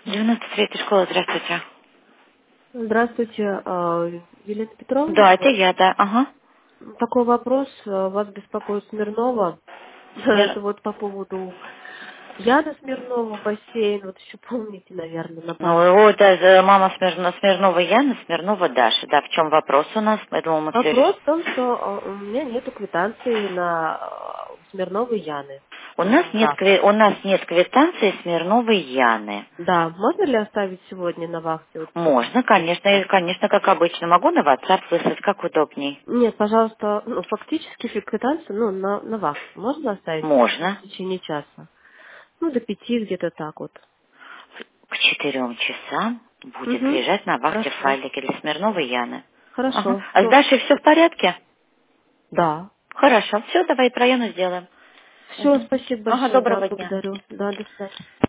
93-я школа, здравствуйте. Здравствуйте, Елена Петровна. Да, это я, да, ага. Такой вопрос. Вас беспокоит Смирнова. Смир... Это вот по поводу Яна Смирнова, бассейн. Вот еще помните, наверное, на Ну, память. вот, мама Смирнова Яна, Смирнова Даша. Да, в чем вопрос у нас? Я думала, мы все... Вопрос в том, что у меня нету квитанции на Смирновой Яны. Да. У нас нет квитанции Смирновой Яны. Да, можно ли оставить сегодня на вахте? Вот Можно, конечно, почитать. конечно, как обычно. Могу на WhatsApp выслать, как удобней. Нет, пожалуйста, фактически квитанцию, на вахте можно оставить в Можно. течение часа? До 5 где-то так вот. К 4 часам будет Угу. лежать на вахте Хорошо. файлики для Смирновой Яны. Ага. Хорошо. А с Все. Дашей все в порядке? Да. Хорошо. Все, давай про Яну сделаем. Все, Мгм. спасибо Ага, большое. Да, доброго дня. благодарю. Да, до свидания.